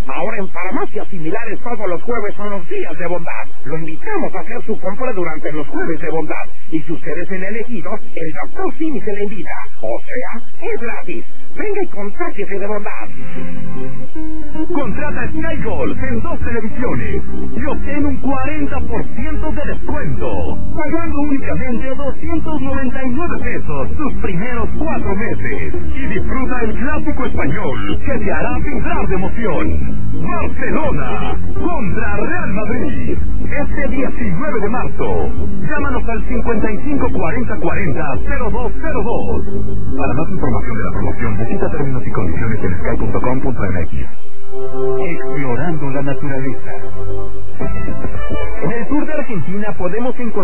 Ahora en farmacias similares todos los jueves son los días de bondad. Lo invitamos a hacer su compra durante los jueves de bondad. Y si usted es el elegido, el doctor Simi se le invita. O sea, es gratis. Venga y contáctese de bondad. Contrata Sky Gold en 2 televisiones y obtén un 40% de descuento, pagando únicamente 299 pesos sus primeros 4 meses. Y disfruta el clásico español que te hará vibrar de emoción. Barcelona contra Real Madrid, este 19 de marzo. Llámanos al 55 40 40 0202. Para más información de la promoción, visita términos y condiciones en sky.com.mx. Explorando la naturaleza. En el sur de Argentina podemos encontrar